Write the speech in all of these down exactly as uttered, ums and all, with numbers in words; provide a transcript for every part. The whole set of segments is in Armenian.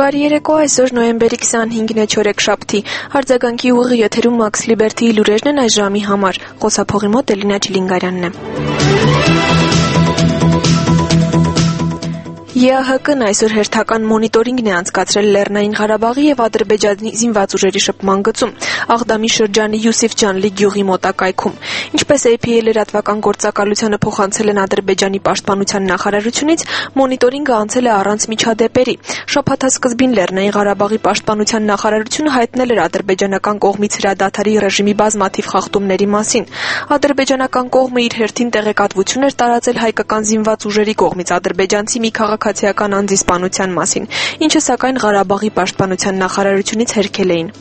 Բարի երեկո, այսօր նոյեմբերի քսանհինգն է, չորեքշաբթի։ Արձագանքի ուղիղ եթերում Max Liberty-ի լուրերն են այս ժամի համար։ Խոսափողի մոտ Էլինա Չիլինգարյանն է։ ԵԱՀԿ-ն այսօր հերթական մոնիտորինգն է անցկացրել Լեռնային Ղարաբաղի եւ Ադրբեջանի զինված ուժերի շփման գծում, Աղդամի շրջանի Յուսիֆջանլի գյուղի մոտակայքում։ Ինչպես A P լրատվական գործակալությանը փոխանցել են Ադրբեջանի պաշտպանության նախարարությունից, մոնիտորինգը անցել է առանց միջադեպերի։ Շաբաթասկզբին Լեռնային Ղարաբաղի պաշտպանության նախարարությունը հայտնել էր ադրբեջանական կողմից հրադադարի ռեժիմի բազմաթիվ խախտումների մասին։ Ադրբեջանական կողմը իր հերթին տեղեկատվություն էր տարածել հայկական զինված ուժերի կողմից ադրբեջանցի մի քաղաքացիական անձի սպանության մասին, ինչը սակայն Ղարաբաղի պաշտպանության նախարարությունից հերքել էին։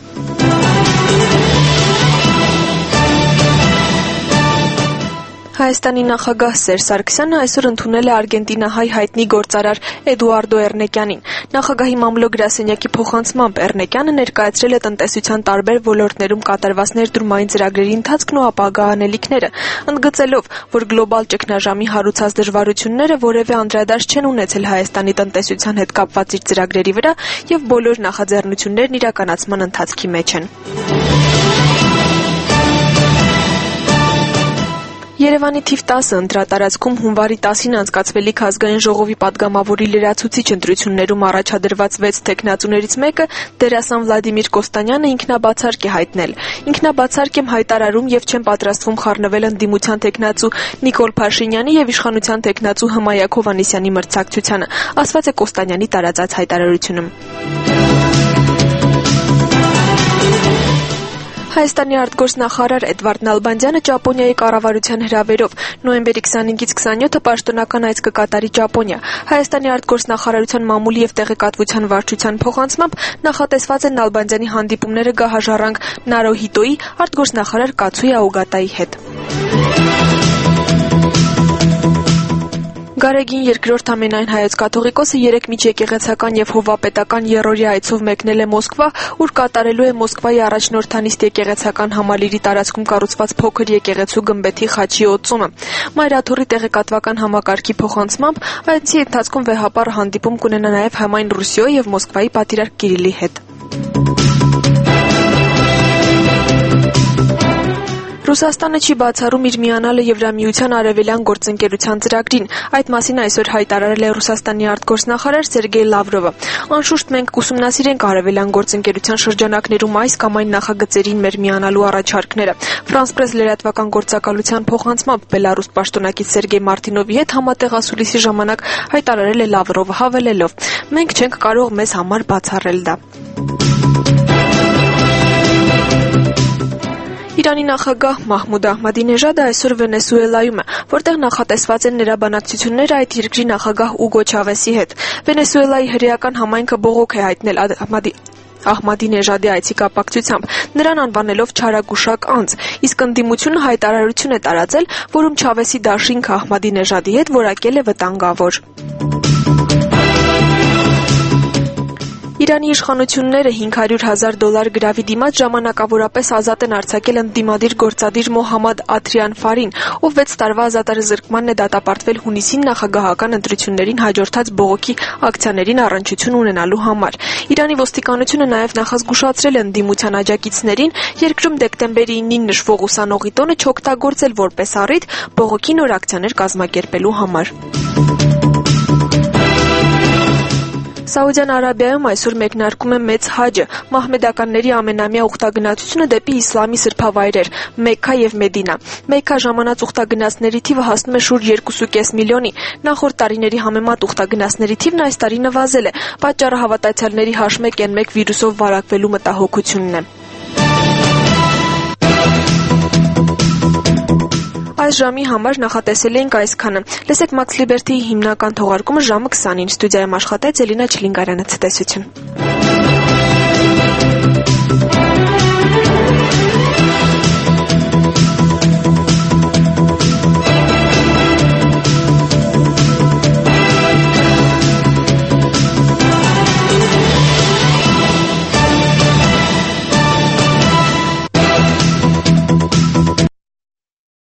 Հայաստանի նախագահ Սերժ Սարգսյանը այսօր ընդունել է արգենտինահայ հայտնի գործարար Էդուարդո Էռնեկյանին։ Նախագահի մամլո գրասենյակի փոխանցմամբ Էռնեկյանը ներկայացրել է տնտեսության տարբեր ոլորտներում կատարված ներդրումային ծրագրերի ընթացքն ու ապագա անելիքները, ընդգծելով, որ գլոբալ ճգնաժամի հարուցած դժվարությունները որևէ անդրադարձ չեն ունեցել Հայաստանի տնտեսության հետ կապված իր ծրագրերի վրա եւ բոլոր նախաձեռնություններն իրականացման ընթացքի մեջ են։ Երևանի թիվ տասը ընտրատարածքում հունվարի տասին անցկացվելիք ազգային ժողովի պատգամավորի լրացուցիչ ընտրություններում առաջադրված վեց թեկնածուներից մեկը դերասան Վլադիմիր Կոստանյանը ինքնաբացարկ է հայտնել։ Ինքնաբացարկ եմ հայտարարում եւ չեմ պատրաստվում խառնվել ընդդիմության թեկնածու Նիկոլ Փաշինյանի եւ իշխանության թեկնածու Հմայակ Հովհաննիսյանի մրցակցությանը, ասված է Կոստանյանի տարածած հայտարարությունում։ Հայաստանի արտգործնախարար Էդվարդ Նալբանդյանը Ճապոնիայի կառավարության հրավերով նոյեմբերի քսանհինգից քսանյոթը պաշտոնական այց կկատարի Ճապոնիա։ Հայաստանի արտգործնախարարության մամուլի եւ տեղեկատվության վարչության փոխանցմամբ նախատեսված է Նալբանդյանի հանդիպումները գահաժառանգ Նարոհիտոյի արտգործնախարար Կացույա Օգատայի հետ։ Գարեգին երկրորդ ամենայն հայոց կաթողիկոսը երեկ միջեկեղեցական եւ հովվապետական երրորդյա այցով մեկնել է Մոսկվա, ուր կատարելու է Մոսկվայի առաջնորդանիստ եկեղեցական համալիրի տարածքում կառուցված փոքր եկեղեցու գմբեթի խաչի օծումը։ Մայրաթորի տեղեկատվական համակարգի փոխանցմամբ այցի ընթացքում վեհապառ հանդիպում կունենա նաեւ Համայն Ռուսիոյի եւ Մոսկվայի պատիրարք Կիրիլի հետ։ Ռուսաստանը չի բացառում իր միանալը Եվրամիության արևելյան գործընկերության ծրագրին։ Այդ մասին այսօր հայտարարել է Ռուսաստանի արտգործնախարար Սերգեյ Լավրովը։ Անշուշտ մենք կուսումնասիրենք արևելյան գործընկերության շրջանակներում այս կամ այն նախագծերին մեր միանալու առաջարկները։ Ֆրանս Պրես լրատվական գործակալության փոխանցմամբ Բելարուս պաշտոնակից Սերգեյ Մարտինովի հետ համատեղ ասուլիսի ժամանակ հայտարարել է Լավրովը, հավելելով. «Մենք չենք կարող մեզ համար բացառել դա»։ Իրանի նախագահ Մահմուդ Ահմադինեժադը այսօր Վենեսուելայում է, որտեղ նախատեսված են նրա բանակցությունները այդ երկրի նախագահ Ուգո Չավեսի հետ։ Վենեսուելայի հրեական համայնքը բողոք է հայտնել Ահմադի Ահմադինեժադի այցի կապակցությամբ, նրան անվանելով չարագուշակ անձ, իսկ ընդդիմությունը հայտարարություն է տարածել, որում Չավեսի դաշինքը Ահմադինեժադի հետ որակել է վտանգավոր։ Իրանի իշխանությունները հինգ հարյուր հազար դոլար գրավի դիմաց ժամանակավորապես ազատ են արձակել ընդդիմադիր գործադիր Մոհամմադ Աթրիան Ֆարին, ով վեց տարվա ազատազրկմանն է դատապարտվել հունիսին նախագահական ընտրություններին հաջորդած բողոքի ակցիաներին առնչություն ունենալու համար։ Իրանի ոստիկանությունը նաև նախազգուշացրել է ընդդիմության աջակիցներին երկրում դեկտեմբերի ինին նշվող ուսանողի տոնը չօգտագործել որպես առիթ բողոքի նոր ակցիաներ կազմակերպելու համար։ Սաուդյան Արաբիայում այսօր մեկնարկում է մեծ հաջը, մահմեդականների ամենամյա ուխտագնացությունը դեպի իսլամի սրբավայրեր՝ Մեքքա եւ Մեդինա։ Մեքքա ժամանած ուխտագնացների թիվը հասնում է շուրջ երկու կես միլիոնի։ Նախորդ տարիների համեմատ ուխտագնացների թիվն այս տարի նվազել է։ Պատճառը հավատացյալների H one N one վիրուսով վարակվելու մտահոգությունն է։ Այս ժամի համար նախատեսել էինք այսքանը։ Լսեք Max Liberty-ի հիմնական թողարկումը ժամը քսանին։ Ստուդիայում աշխատեց Էլինա Չիլինգարյանը։ Ցտեսություն։